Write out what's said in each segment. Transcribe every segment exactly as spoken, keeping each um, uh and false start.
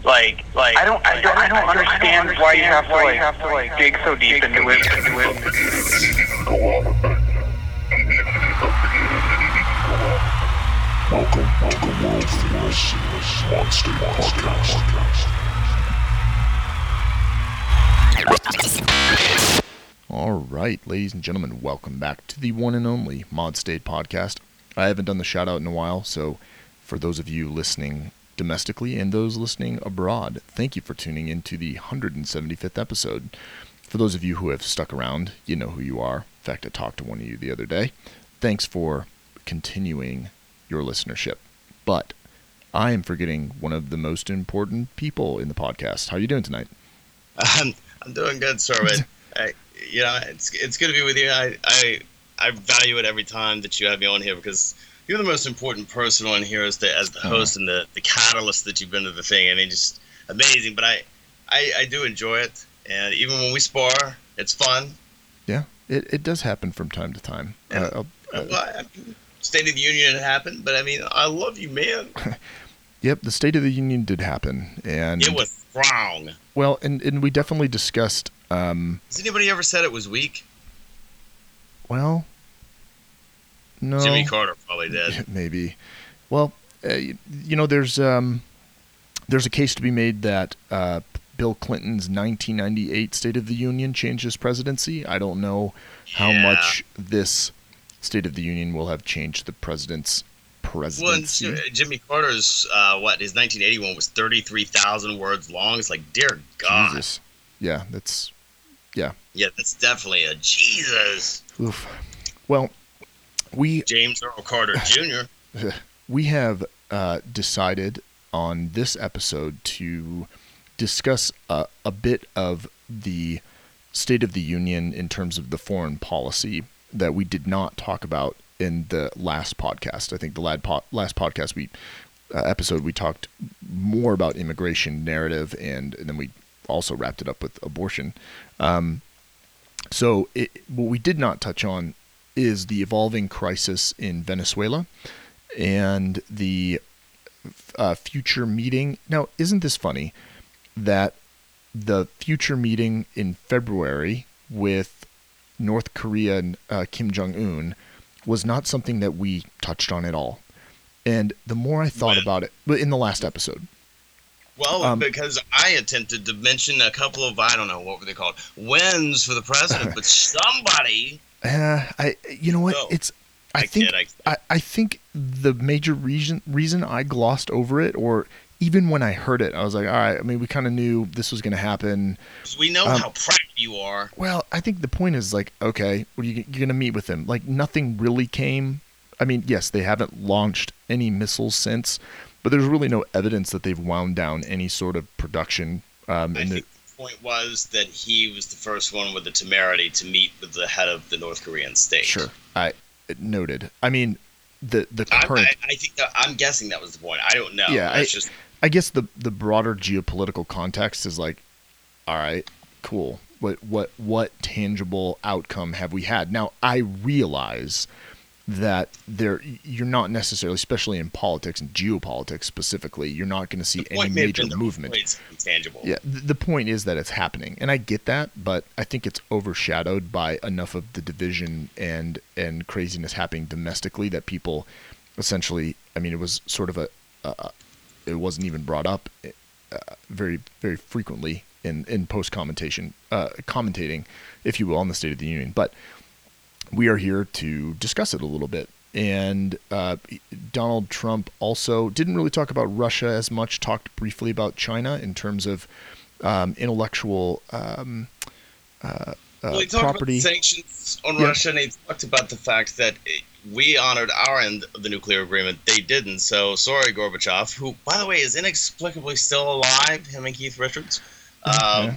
Like, like, I don't, I don't, I don't understand why you have to like, have to like dig so deep into it. Into it. Welcome to the world famous Monster Podcast. All right, ladies and gentlemen, welcome back to the one and only Mod State Podcast. I haven't done the shout out in a while, so for those of you listening domestically and those listening abroad, thank you for tuning in to the one hundred seventy-fifth episode. For those of you who have stuck around, you know who you are. In fact, I talked to one of you the other day. Thanks for continuing your listenership. But I am forgetting one of the most important people in the podcast. How are you doing tonight? I'm, I'm doing good, Sorvin. I, you know, it's it's good to be with you. I, I I value it every time that you have me on here because you're the most important person on here as the as the host and the, the catalyst that you've been to the thing. I mean, just amazing. But I, I, I do enjoy it, and even when we spar, it's fun. Yeah, it, it does happen from time to time. And, uh, uh, well, I mean, State of the Union happened, but I mean, I love you, man. Yep, the State of the Union did happen, and it was strong. Well, and, and we definitely discussed. Um, Has anybody ever said it was weak? Well, no. Jimmy Carter probably did. Maybe. Well, uh, you, you know, there's um, there's a case to be made that uh, Bill Clinton's nineteen ninety-eight State of the Union changed his presidency. I don't know how yeah. much this State of the Union will have changed the president's presidency. Well, Jimmy Carter's, uh, what, his nineteen eighty-one was thirty-three thousand words long. It's like, dear God. Jesus. Yeah, that's, yeah. Yeah, that's definitely a Jesus. Oof. Well, we... James Earl Carter Junior We have uh, decided on this episode to discuss uh, a bit of the State of the Union in terms of the foreign policy that we did not talk about in the last podcast. I think the last, po- last podcast we uh, episode we talked more about immigration narrative, and, and then we also wrapped it up with abortion. Um, so it, what we did not touch on is the evolving crisis in Venezuela and the uh, future meeting. Now, isn't this funny that the future meeting in February with North Korea and uh, Kim Jong-un was not something that we touched on at all. And the more I thought when? about it, but in the last episode. Well, um, because I attempted to mention a couple of, I don't know, what were they called? Wins for the president, but somebody... Uh, I, you know what? No, it's, I, I think, kid, I kid. I, I think the major reason, reason I glossed over it, or even when I heard it, I was like, all right, I mean, we kind of knew this was going to happen. We know um, how proud you are. Well, I think the point is like, okay, what are you, you're going to meet with him. Like nothing really came. I mean, yes, they haven't launched any missiles since, but there's really no evidence that they've wound down any sort of production. Um, I in think the, the point was that he was the first one with the temerity to meet with the head of the North Korean state. Sure, I noted. I mean, the the I, current. I, I think that, I'm guessing that was the point. I don't know. Yeah, That's I, just I guess the the broader geopolitical context is like, all right, cool. What what what tangible outcome have we had? Now I realize that there you're not necessarily, especially in politics and geopolitics specifically, you're not going to see any major movement. Tangible. Yeah, th- the point is that it's happening, and I get that, but I think it's overshadowed by enough of the division and and craziness happening domestically that people essentially, I mean, it was sort of a, uh, it wasn't even brought up uh, very very frequently in in post commentation, uh, commentating, if you will, on the State of the Union, but. We are here to discuss it a little bit. And uh, Donald Trump also didn't really talk about Russia as much, talked briefly about China in terms of um, intellectual um, uh, uh, well, he talked property. About the sanctions on yeah. Russia, and he talked about the fact that we honored our end of the nuclear agreement. They didn't. So sorry, Gorbachev, who, by the way, is inexplicably still alive, him and Keith Richards. Um, yeah.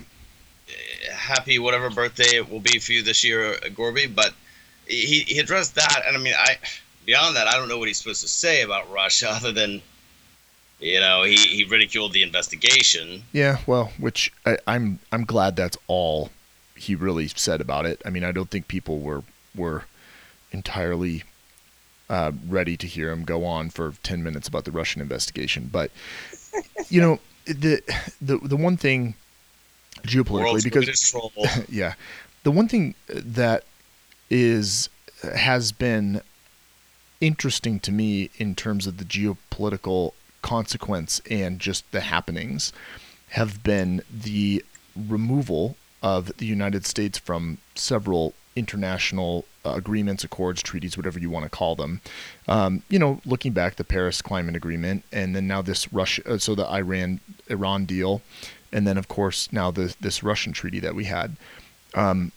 Happy whatever birthday it will be for you this year, Gorby, but He, he addressed that, and I mean, I beyond that, I don't know what he's supposed to say about Russia other than, you know, he, he ridiculed the investigation. Yeah, well, which I, I'm I'm glad that's all he really said about it. I mean, I don't think people were were entirely uh, ready to hear him go on for ten minutes about the Russian investigation, but you know, the the the one thing geopolitically, World's because greatest troll. yeah, the one thing that is has been interesting to me in terms of the geopolitical consequence and just the happenings have been the removal of the United States from several international uh, agreements, accords, treaties, whatever you want to call them. Um, you know, looking back, the Paris Climate Agreement, and then now this Russia, uh, so the Iran Iran deal, and then of course now the this Russian treaty that we had. Um,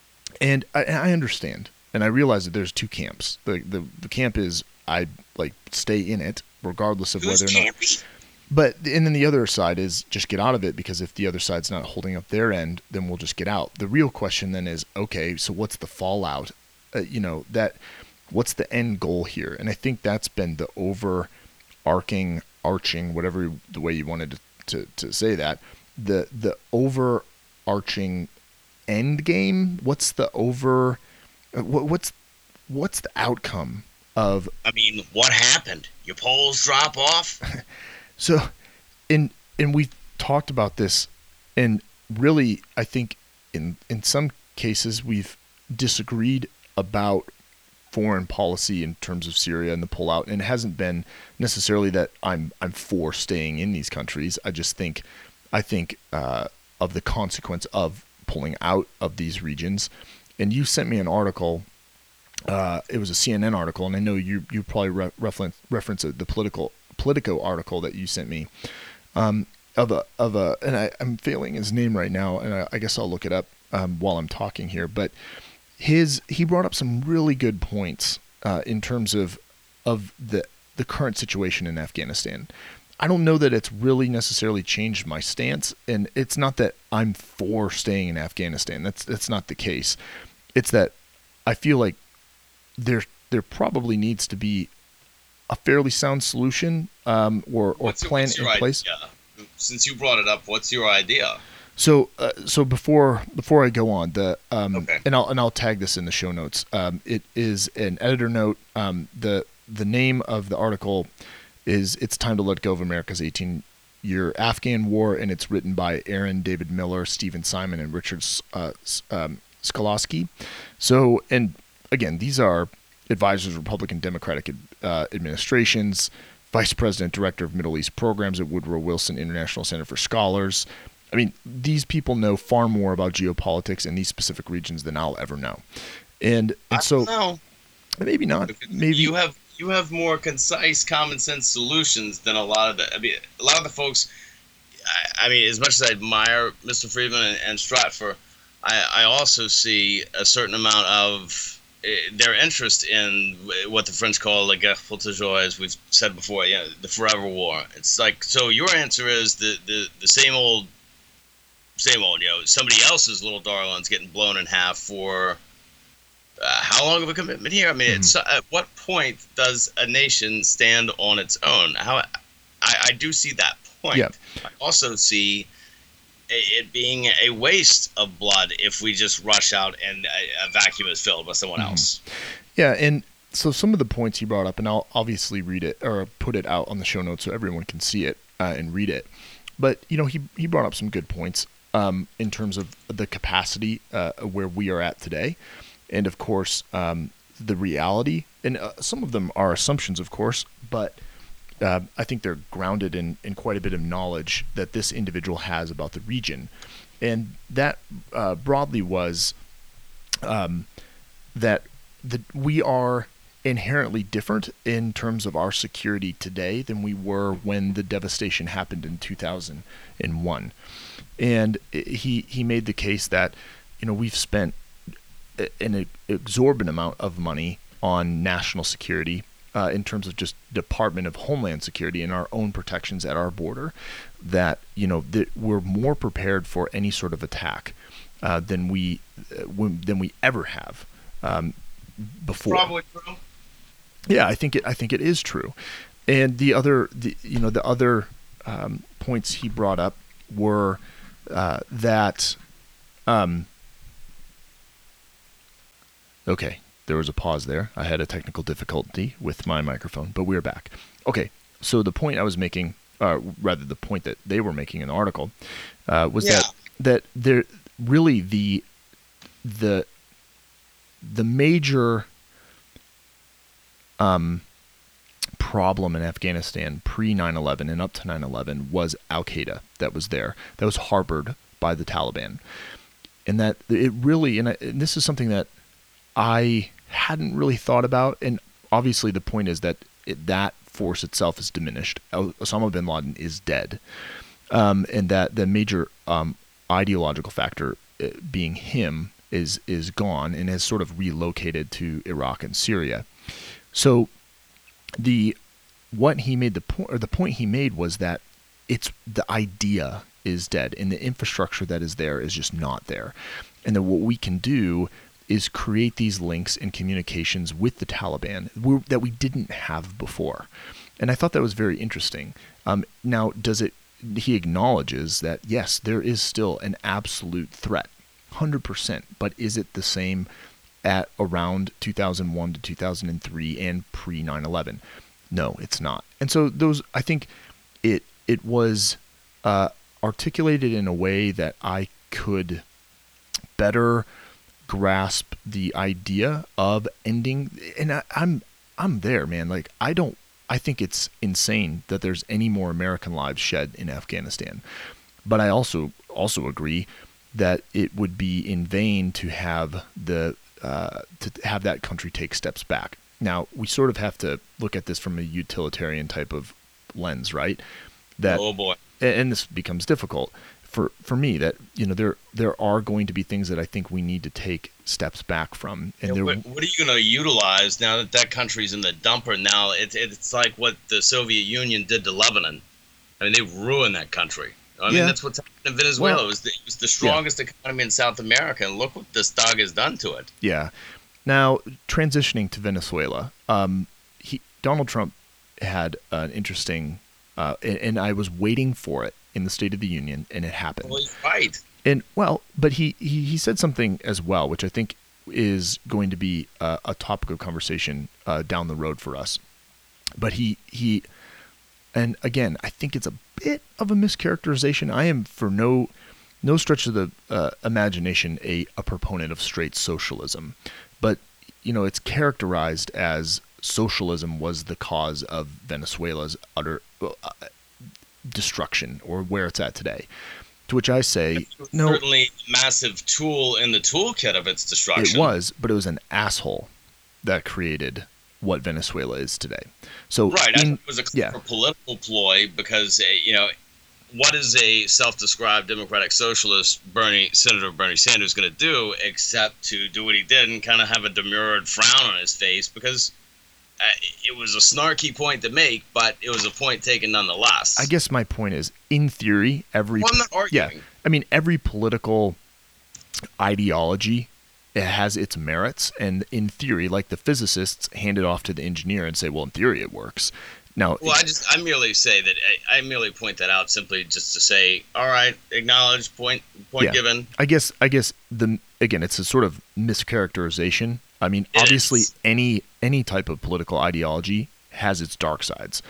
and I, I understand, and I realize that there's two camps. The the, the camp is I like stay in it regardless of Who's whether or not. campy? But and then the other side is just get out of it, because if the other side's not holding up their end, then we'll just get out. The real question then is, okay, so what's the fallout? Uh, you know, that what's the end goal here? And I think that's been the overarching, arching, whatever the way you wanted to, to, to say that, the the overarching end game. What's the over? Uh, what, what's what's the outcome of? I mean, what happened? Your polls drop off? So, and and we talked about this, and really, I think in in some cases we've disagreed about foreign policy in terms of Syria and the pullout, and it hasn't been necessarily that I'm I'm for staying in these countries. I just think I think uh, of the consequence of pulling out of these regions. And you sent me an article. Uh, it was a C N N article, and I know you you probably re- reference reference the political. Politico article that you sent me um, of a of a and I, I'm failing his name right now, and I, I guess I'll look it up um, while I'm talking here. But his he brought up some really good points uh, in terms of of the the current situation in Afghanistan. I don't know that it's really necessarily changed my stance, and it's not that I'm for staying in Afghanistan. That's that's not the case. It's that I feel like there there probably needs to be a fairly sound solution um, or, or What's your- plan what's in your place. idea? Since you brought it up, what's your idea? So, uh, so before before I go on, the um, Okay. and I'll and I'll tag this in the show notes. Um, it is an editor note. Um, the the name of the article is "It's Time to Let Go of America's eighteen-Year Afghan War," and it's written by Aaron David Miller, Stephen Simon, and Richard uh, um, Skolosky. So, and again, these are advisors, Republican, Democratic uh, administrations, Vice President, Director of Middle East Programs at Woodrow Wilson International Center for Scholars. I mean, these people know far more about geopolitics in these specific regions than I'll ever know. And, and I so don't know. maybe not. Because Maybe you have you have more concise, common sense solutions than a lot of the. I mean, a lot of the folks. I, I mean, as much as I admire Mister Friedman and, and Stratfor, I, I also see a certain amount of their interest in what the French call la guerre pour toujours, as we've said before, yeah, the forever war. It's like, so your answer is the, the, the same old, same old, you know, somebody else's little darling's getting blown in half for uh, how long of a commitment here? I mean, mm-hmm. it's, at what point does a nation stand on its own? How I, I do see that point. Yeah. I also see it being a waste of blood if we just rush out and a, a vacuum is filled by someone mm-hmm. else. Yeah, and so some of the points he brought up, and I'll obviously read it or put it out on the show notes so everyone can see it uh, and read it. But, you know, he, he brought up some good points um, in terms of the capacity uh, where we are at today. And, of course, um, the reality. And uh, some of them are assumptions, of course, but Uh, I think they're grounded in, in quite a bit of knowledge that this individual has about the region. And that uh, broadly was um, that the, we are inherently different in terms of our security today than we were when the devastation happened in two thousand one. And he, he made the case that, you know, we've spent an exorbitant amount of money on national security Uh, in terms of just Department of Homeland Security and our own protections at our border, that, you know, that we're more prepared for any sort of attack uh, than we uh, than we ever have um, before. Probably true. Yeah, I think it. I think it is true. And the other, the, you know, the other um, points he brought up were uh, that. Um, okay. There was a pause there. I had a technical difficulty with my microphone, but we're back. Okay, so the point I was making uh, rather the point that they were making in the article, uh, was Yeah. that that there really the the the major um, problem in Afghanistan pre nine eleven and up to nine eleven was Al-Qaeda that was there, that was harbored by the Taliban. And that it really, and, I, and this is something that I hadn't really thought about, and obviously the point is that it, that force itself is diminished. Osama bin Laden is dead. Um, and that the major um, ideological factor uh, being him is is gone and has sort of relocated to Iraq and Syria. So the what he made the point, or the point he made was that it's the idea is dead and the infrastructure that is there is just not there, and that what we can do is create these links and communications with the Taliban that we didn't have before. And I thought that was very interesting. Um, now, does it? He acknowledges that yes, there is still an absolute threat, one hundred percent. But is it the same at around two thousand one to two thousand three and pre nine eleven? No, it's not. And so those, I think, it it was uh, articulated in a way that I could better grasp the idea of ending. And I, I'm I'm there, man. Like I don't. I think it's insane that there's any more American lives shed in Afghanistan. But I also also agree that it would be in vain to have the uh, to have that country take steps back. Now, we sort of have to look at this from a utilitarian type of lens, right? That, oh boy. And this becomes difficult for, for me, that, you know, there there are going to be things that I think we need to take steps back from. And Yeah, there, what, what are you going to utilize now that that country's in the dumper? Now it, it's like what the Soviet Union did to Lebanon. I mean, they ruined that country. I mean, Yeah. that's what's happened in Venezuela. Well, it, was the, it was the strongest economy in South America, and look what this dog has done to it. yeah. Now, transitioning to Venezuela, um, he, Donald Trump had an interesting, uh, and, and I was waiting for it in the State of the Union, and it happened. Well, he's right. And well, but he, he, he said something as well, which I think is going to be a, a topic of conversation uh, down the road for us. But he, he, and again, I think it's a bit of a mischaracterization. I am for no no stretch of the uh, imagination a, a proponent of straight socialism. But, you know, it's characterized as socialism was the cause of Venezuela's utter uh, destruction, or where it's at today. To which I say, no, Certainly a massive tool in the toolkit of its destruction. it was, but it was an asshole that created what Venezuela is today. So, Right. I in- think it was a yeah. clever political ploy because, uh, you know, what is a self-described democratic socialist, Bernie Senator Bernie Sanders, going to do except to do what he did and kind of have a demurred frown on his face, because uh, it was a snarky point to make, but it was a point taken nonetheless. I guess my point is, in theory, every Well, I'm not yeah, arguing. I mean, every political ideology, it has its merits, and in theory, like the physicists hand it off to the engineer and say, well, in theory, it works. Now, Well, I just I merely say that I, I merely point that out simply just to say, all right, acknowledge, point point Yeah. given. I guess I guess the again, it's a sort of mischaracterization. I mean, It obviously, is. any any type of political ideology has its dark sides.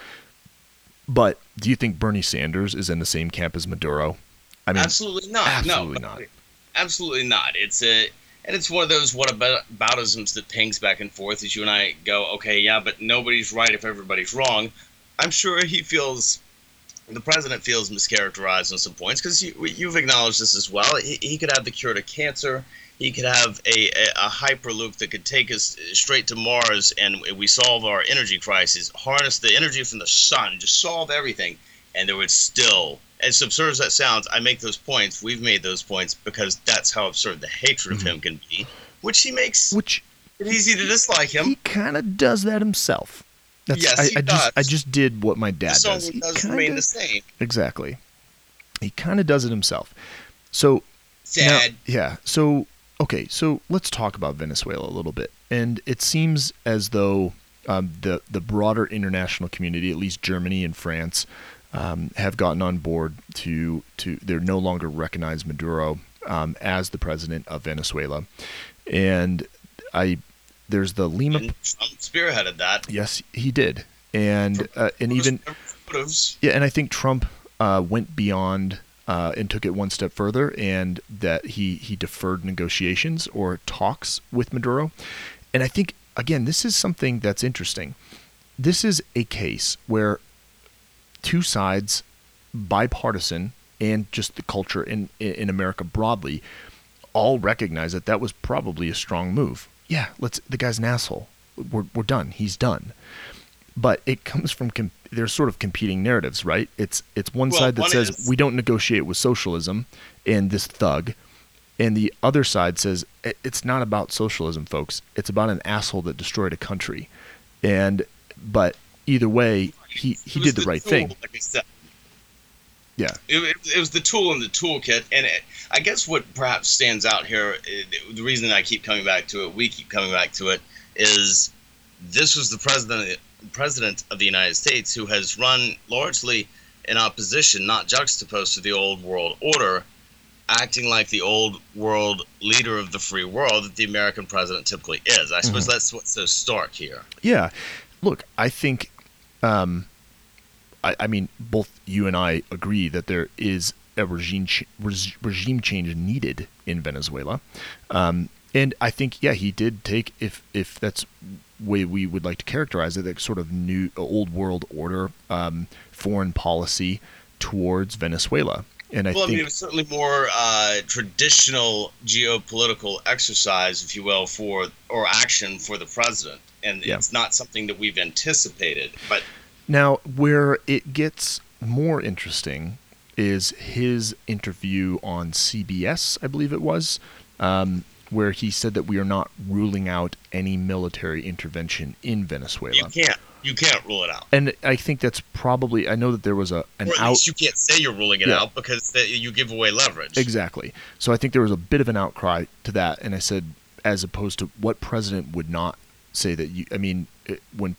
But do you think Bernie Sanders is in the same camp as Maduro? I mean, Absolutely not. absolutely no, not. Absolutely not. It's a and it's one of those what about aboutisms that pings back and forth as you and I go, okay, yeah, but nobody's right if everybody's wrong. I'm sure he feels, the president feels mischaracterized on some points, because you, you've acknowledged this as well. He, he could have the cure to cancer. He could have a, a, a hyperloop that could take us straight to Mars, and we solve our energy crisis, harness the energy from the sun, just solve everything, and there would still, as absurd as that sounds, I make those points, we've made those points, because that's how absurd the hatred Mm-hmm. of him can be, which he makes which it easy to dislike him. he kind of does that himself. That's, Yes, I, he I just I does. just did what my dad The song does. He does kinda- remain the same. Exactly. He kind of does it himself. So now- Sad. yeah. So okay. So let's talk about Venezuela a little bit. And it seems as though um, the the broader international community, at least Germany and France, um, have gotten on board to to they're no longer recognize Maduro um, as the president of Venezuela. And I there's the Lima. And Trump spearheaded that. Yes, he did. And uh, and even motives. Yeah, and I think Trump uh, went beyond uh, and took it one step further, and that he, he deferred negotiations or talks with Maduro. And I think, again, this is something that's interesting. This is a case where two sides, bipartisan, and just the culture in in America broadly, all recognize that that was probably a strong move. Yeah, let's. The guy's an asshole. We're we're done. He's done. But it comes from com- there's sort of competing narratives, right? It's it's one Well, side that one says is- we don't negotiate with socialism and this thug, and the other side says "I- it's not about socialism, folks. It's about an asshole that destroyed a country. And but either way, he, It he was did the right tool, thing. Like I said. Yeah. It, it, it was the tool in the toolkit, and it, I guess what perhaps stands out here, it, the reason I keep coming back to it, we keep coming back to it, is this was the president president of the United States who has run largely in opposition, not juxtaposed to the old world order, acting like the old world leader of the free world that the American president typically is. I suppose Mhm. that's what's so stark here. Yeah. Look, I think, um, I, I mean, both you and I agree that there is a regime ch- res- regime change needed in Venezuela. Um, and I think, yeah, he did take, if if that's way we would like to characterize it, that sort of new old world order um, foreign policy towards Venezuela. And I well, think I mean, it was certainly more uh, traditional geopolitical exercise, if you will, for or action for the president, and Yeah. it's not something that we've anticipated. But now where it gets more interesting is his interview on C B S, I believe it was, um, where he said that we are not ruling out any military intervention in Venezuela. you can't you can't rule it out, And I think that's probably, I know that there was a an or at out. least you can't say you're ruling it Yeah. out because that you give away leverage. Exactly. So I think there was a bit of an outcry to that, and I said, as opposed to what president would not say that you. I mean, it, when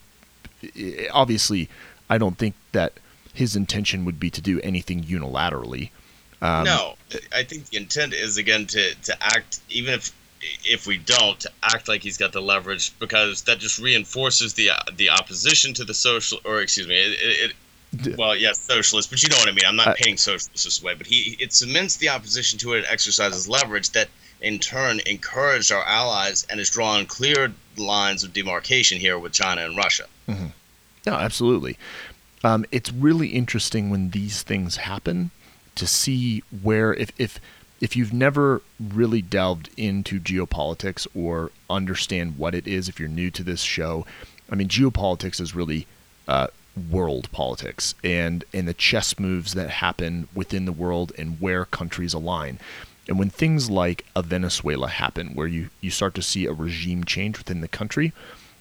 it, obviously, I don't think that his intention would be to do anything unilaterally. Um, no, I think the intent is again to to act, even if if we don't, to act like he's got the leverage, because that just reinforces the the opposition to the social, or excuse me, it, it, D- it well, yes, socialist, but you know what I mean. I'm not I- painting socialists this way, but he it cements the opposition to it and exercises leverage that in turn encouraged our allies and has drawn clear lines of demarcation here with China and Russia. No, absolutely. Um, it's really interesting when these things happen to see where, if, if if you've never really delved into geopolitics or understand what it is, if you're new to this show, I mean, geopolitics is really uh, world politics and, and the chess moves that happen within the world and where countries align. And when things like a Venezuela happen, where you, you start to see a regime change within the country,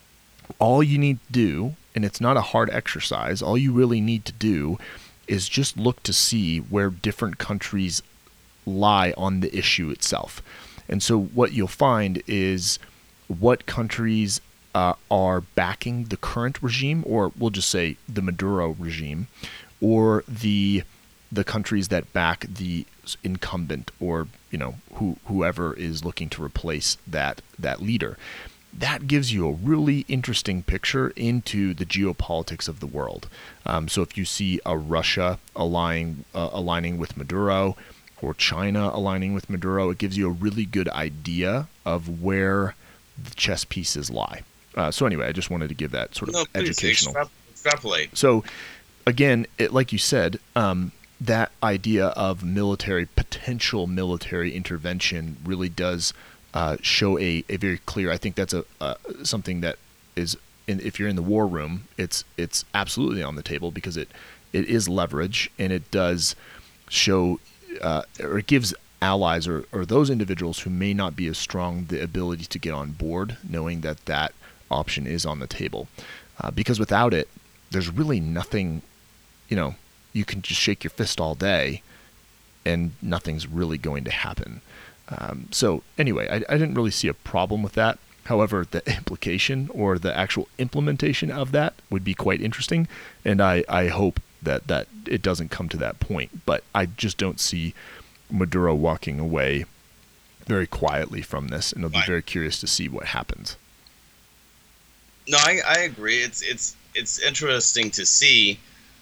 all you need to do, and it's not a hard exercise, all you really need to do is just look to see where different countries lie on the issue itself. And so what you'll find is what countries uh, are backing the current regime, or we'll just say the Maduro regime, or the the countries that back the incumbent, or you know who whoever is looking to replace that that leader. That gives you a really interesting picture into the geopolitics of the world. Um, so if you see a Russia aligning uh, aligning with Maduro, or China aligning with Maduro, it gives you a really good idea of where the chess pieces lie. Uh, so anyway, I just wanted to give that sort of No, please educational. extrap- extrapolate. So again, it, like you said, um, that idea of military, potential military intervention really does uh, show a, a very clear, I think that's a uh, something that is, in, if you're in the war room, it's it's absolutely on the table, because it, it is leverage, and it does show, uh, or it gives allies or, or those individuals who may not be as strong the ability to get on board, knowing that that option is on the table. Uh, because without it, there's really nothing, you know, you can just shake your fist all day and nothing's really going to happen. Um, so anyway, I, I didn't really see a problem with that. However, the implication or the actual implementation of that would be quite interesting. And I, I hope that, that it doesn't come to that point. But I just don't see Maduro walking away very quietly from this. And I'll be Right. very curious to see what happens. No, I, I agree. It's it's it's interesting to see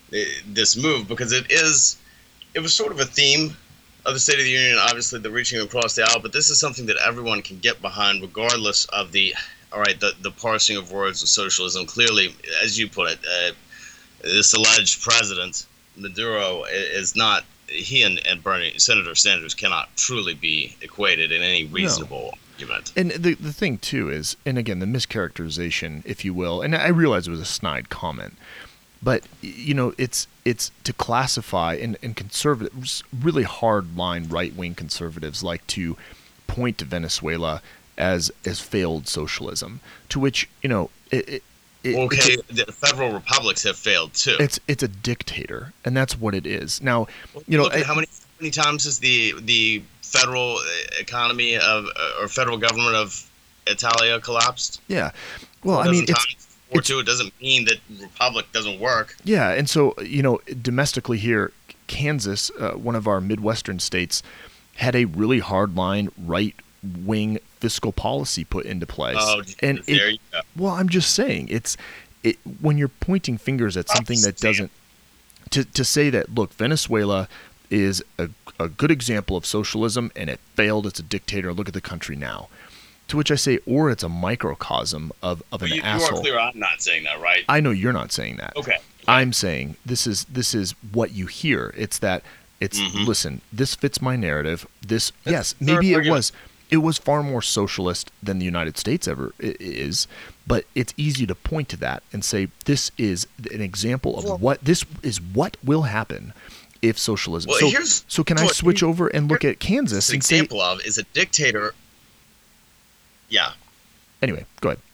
this move, because it is it was sort of a theme of the State of the Union, obviously the reaching across the aisle, but this is something that everyone can get behind regardless of the all right the, the parsing of words of socialism. Clearly, as you put it, uh, this alleged president Maduro is not, he and, and Bernie Senator Sanders cannot truly be equated in any reasonable no. argument. And the the thing too is, and again, the mischaracterization, if you will, and I realize it was a snide comment, but you know, it's it's to classify and, and conservatives, really hard line right wing conservatives like to point to Venezuela as as failed socialism, to which, you know, it, it It, okay, a, the federal republics have failed too. It's it's a dictator, and that's what it is. Now, you know, look at how many how many times has the the federal economy of or federal government of Italia collapsed? Yeah, well, I mean, it's, or two. It doesn't mean that republic doesn't work. Yeah, and so, you know, domestically here, Kansas, uh, one of our Midwestern states, had a really hardline right wing fiscal policy put into place. Oh, and there it, you go. Well, I'm just saying, it's it when you're pointing fingers at something that doesn't to to say that, look, Venezuela is a, a good example of socialism and it failed, it's a dictator, look at the country now. To which I say, or it's a microcosm of, of an you, asshole. You are clear I'm not saying that, right? I know you're not saying that. Okay. I'm saying this is this is what you hear. It's that it's mm-hmm. listen, this fits my narrative. This That's yes, maybe it argument. was it was far more socialist than the United States ever is, but it's easy to point to that and say this is an example of well, what this is what will happen if socialism. Well, so, here's, so can I well, switch over and look at Kansas an and say example of is a dictator. Yeah. Anyway, go ahead.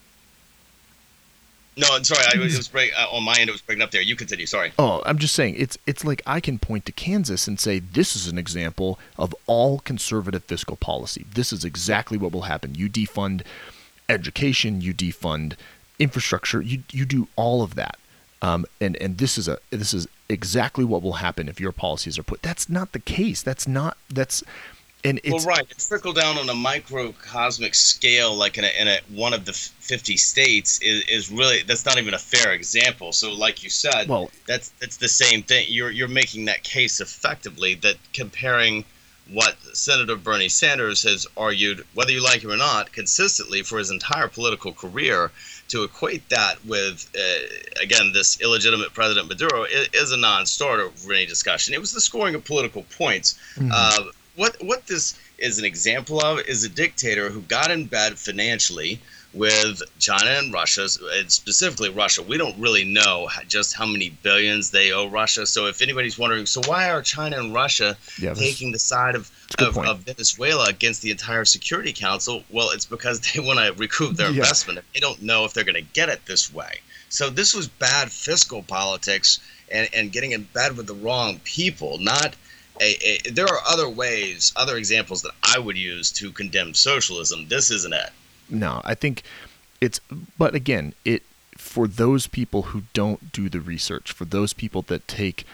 No, I'm sorry. I, it was break, uh, on my end. It was breaking up there. You continue. Sorry. Oh, I'm just saying it's it's like I can point to Kansas and say this is an example of all conservative fiscal policy. This is exactly what will happen. You defund education, you defund infrastructure, you you do all of that, um, and and this is a this is exactly what will happen if your policies are put. That's not the case. That's not that's. And it's, well, right. It's trickled down on a microcosmic scale, like in a, in a one of the fifty states, is, is really that's not even a fair example. So, like you said, well, that's that's the same thing. You're you're making that case effectively that comparing what Senator Bernie Sanders has argued, whether you like it or not, consistently for his entire political career, to equate that with uh, again this illegitimate President Maduro is, is a non-starter for any discussion. It was the scoring of political points. Mm-hmm. Uh, What what this is an example of is a dictator who got in bed financially with China and Russia, and specifically Russia. We don't really know just how many billions they owe Russia. So if anybody's wondering, so why are China and Russia yeah, taking the side of, of, of Venezuela against the entire Security Council? Well, it's because they want to recoup their yeah. investment. And they don't know if they're going to get it this way. So this was bad fiscal politics and, and getting in bed with the wrong people, not – A, a, there are other ways, other examples that I would use to condemn socialism. This isn't it. No, I think it's, but again, it for those people who don't do the research, for those people that take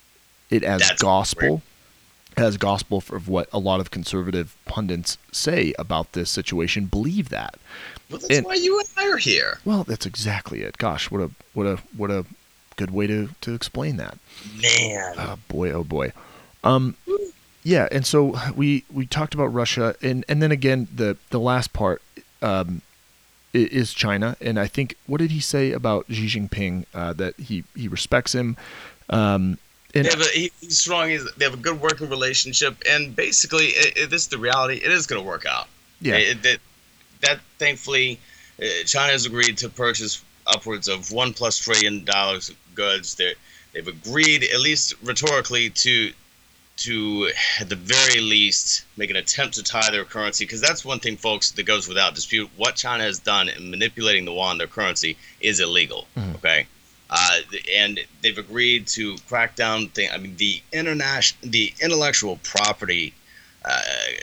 it as That's gospel, weird. as gospel for what a lot of conservative pundits say about this situation, believe that. Well, that's and, why you and I are here. Well, that's exactly it. Gosh, what a what a what a good way to to explain that. Man, oh boy, oh boy. Um, yeah, and so we, we talked about Russia, and, and then again, the, the last part um, is China, and I think, what did he say about Xi Jinping, uh, that he, he respects him? Um, and they have a, he, he's strong, he's, they have a good working relationship, and basically, it, it, this is the reality, it is going to work out. Yeah. It, that, that, thankfully, uh, China has agreed to purchase upwards of one plus trillion dollars of goods. They're, they've agreed, at least rhetorically, to to, at the very least, make an attempt to tie their currency, because that's one thing, folks, that goes without dispute. What China has done in manipulating the yuan, their currency, is illegal, mm-hmm. okay? Uh, and they've agreed to crack down, thing, I mean, the international, the intellectual property, uh,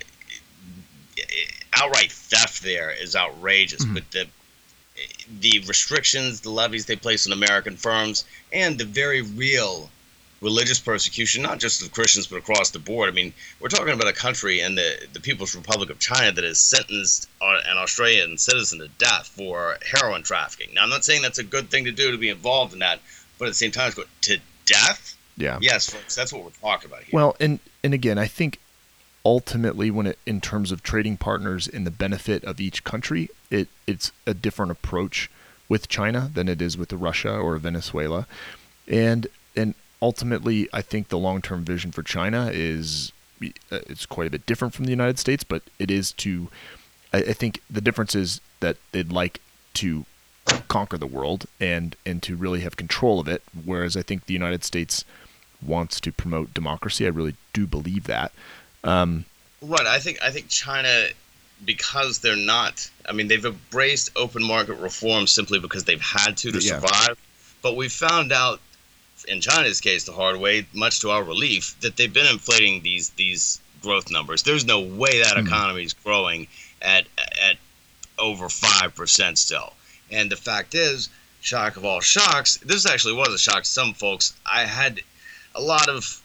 outright theft there is outrageous, mm-hmm. but the the restrictions, the levies they place on American firms, and the very real religious persecution, not just of Christians, but across the board. I mean, we're talking about a country in the, the People's Republic of China that has sentenced an Australian citizen to death for heroin trafficking. Now, I'm not saying that's a good thing to do, to be involved in that, but at the same time, to death, Yeah. yes, folks, that's what we're talking about here. Well, and and again, I think ultimately, when it in terms of trading partners and the benefit of each country, it it's a different approach with China than it is with Russia or Venezuela, and and ultimately, I think the long-term vision for China is uh, it's quite a bit different from the United States, but it is to I, I think the difference is that they'd like to conquer the world and and to really have control of it, whereas I think the United States wants to promote democracy. I really do believe that. Um, right. I think I think China, because they're not. I mean, they've embraced open market reform simply because they've had to to Yeah. survive. But we found out, in China's case, the hard way, much to our relief, that they've been inflating these these growth numbers. There's no way that Mhm. economy is growing at at over five percent still. And the fact is, shock of all shocks, this actually was a shock to some folks. I had a lot of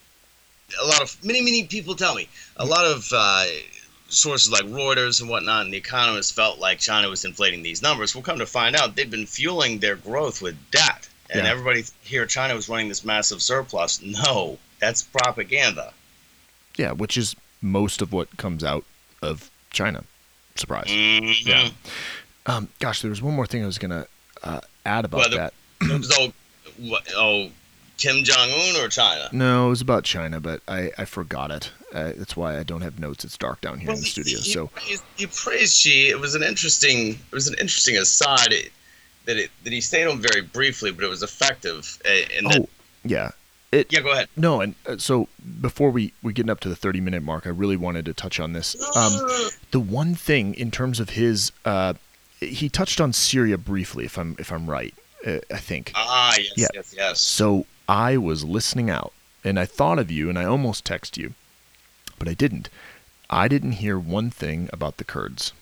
a lot of many many people tell me a lot of uh, sources like Reuters and whatnot, and the economists felt like China was inflating these numbers. We'll come to find out they've been fueling their growth with debt, and Yeah. everybody here China was running this massive surplus. No, that's propaganda. yeah, which is most of what comes out of China. Surprise. Mhm. Yeah. Um, gosh, there was one more thing I was gonna uh, add about Well, the- that. It was all, what, oh, Kim Jong Un or China? No, it was about China, but I, I forgot it. Uh, that's why I don't have notes. It's dark down here in the studio. You, So you, you praised Xi. It was an interesting. It was an interesting aside it, that it that he stayed on very briefly, but it was effective. uh, And that, oh yeah, it yeah, go ahead. no, and uh, so before we we get up to the thirty minute mark, I really wanted to touch on this. Um, the one thing in terms of his, uh, he touched on Syria briefly, if I'm if I'm right. Uh, I think. ah, yes, yeah. yes, yes. So I was listening out, and I thought of you, and I almost texted you, but I didn't. I didn't hear one thing about the Kurds.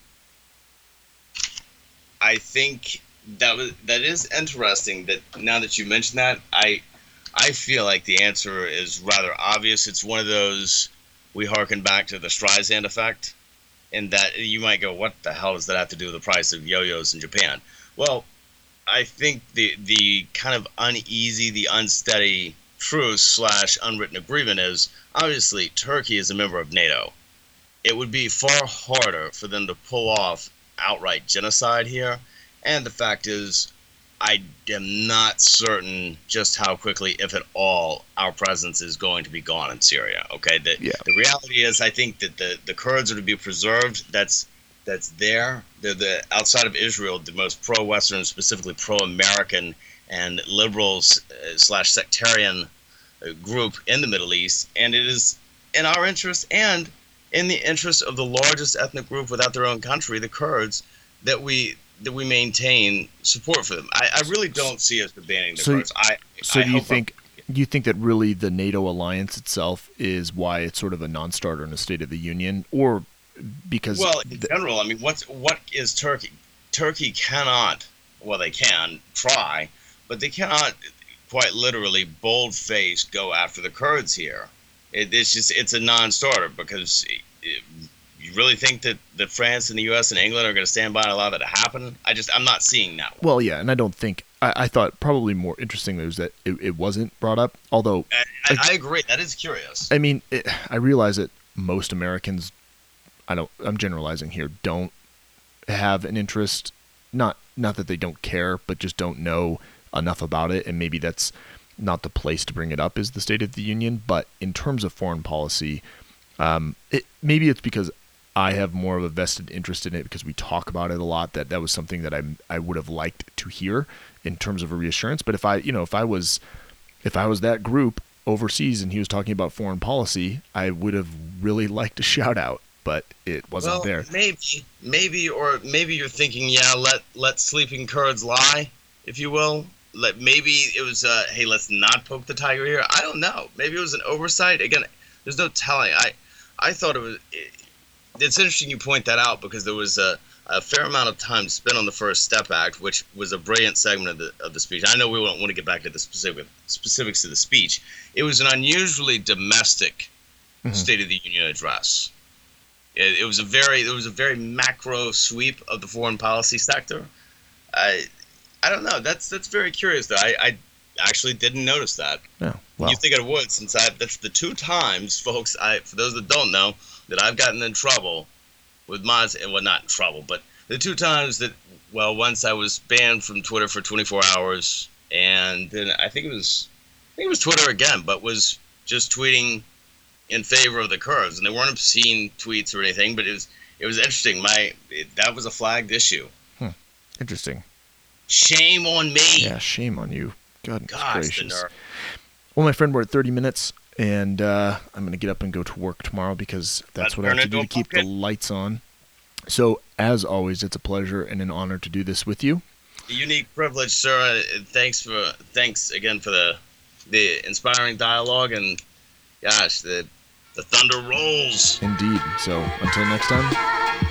I think that was that is interesting. That now that you mention that, I I feel like the answer is rather obvious. It's one of those we harken back to the Streisand effect, in that you might go, "What the hell does that have to do with the price of yo-yos in Japan?" Well, I think the the kind of uneasy, the unsteady truth slash unwritten agreement is obviously Turkey is a member of NATO. It would be far harder for them to pull off outright genocide here, and the fact is, I am not certain just how quickly, if at all, our presence is going to be gone in Syria. Okay, the, Yeah. the reality is, I think that the, the Kurds are to be preserved. That's that's there. They're the outside of Israel, the most pro-Western, specifically pro-American and liberals uh, slash sectarian uh, group in the Middle East, and it is in our interest and in the interest of the largest ethnic group without their own country, the Kurds, that we that we maintain support for them. I, I really don't see us abandoning the So- Kurds. I, So I do you hope think do you think that really the NATO alliance itself is why it's sort of a non-starter in the State of the Union, or because Well, in the- general, I mean, what's what is Turkey? Turkey cannot. Well, they can try, but they cannot quite literally bold-face go after the Kurds here. It, it's just it's a non-starter because it, it, you really think that, that France and the U S and England are going to stand by and allow that to happen? I just I'm not seeing that one. well, yeah, and I don't think I, I thought probably more interestingly was that it, it wasn't brought up. Although I, I, I agree. That is curious. I mean, it, I realize that most Americans, I don't, I'm generalizing here, don't have an interest. Not not that they don't care, but just don't know enough about it, and maybe that's not the place to bring it up is the State of the Union. But in terms of foreign policy, um, it, maybe it's because I have more of a vested interest in it because we talk about it a lot. That that was something that I I would have liked to hear in terms of a reassurance. But if I you know if I was if I was that group overseas and he was talking about foreign policy, I would have really liked to shout out, but it wasn't well, there. maybe, maybe, or maybe you're thinking, yeah, let let sleeping Kurds lie, if you will. Let maybe it was, uh, hey, let's not poke the tiger here. I don't know. Maybe it was an oversight. Again, there's no telling. I, I thought it was. It, it's interesting you point that out because there was a, a fair amount of time spent on the First Step Act, which was a brilliant segment of the of the speech. I know we don't want to get back to the specific specifics of the speech. It was an unusually domestic Mhm. State of the Union address. It, it was a very there was a very macro sweep of the foreign policy sector. I I don't know. That's that's very curious though. I I, actually didn't notice that. Yeah, well, You think it would, since I that's the two times, folks. I for those that don't know, that I've gotten in trouble with mods, and well, not in trouble, but the two times that, well, once I was banned from Twitter for twenty-four hours, and then I think it was, I think it was Twitter again, but was just tweeting in favor of the curves, and they weren't obscene tweets or anything, but it was it was interesting. My it, that was a flagged issue. Hmm. Interesting. Shame on me. Yeah, shame on you. Goodness Gosh, the gracious. nerve. Well, my friend, we're at thirty minutes, and uh, I'm going to get up and go to work tomorrow because that's Let's what I have turn to do to into a keep the pumpkin. lights on. So, as always, it's a pleasure and an honor to do this with you. A unique privilege, sir. Uh, Thanks for thanks again for the the inspiring dialogue, and gosh, the the thunder rolls. Indeed. So, until next time.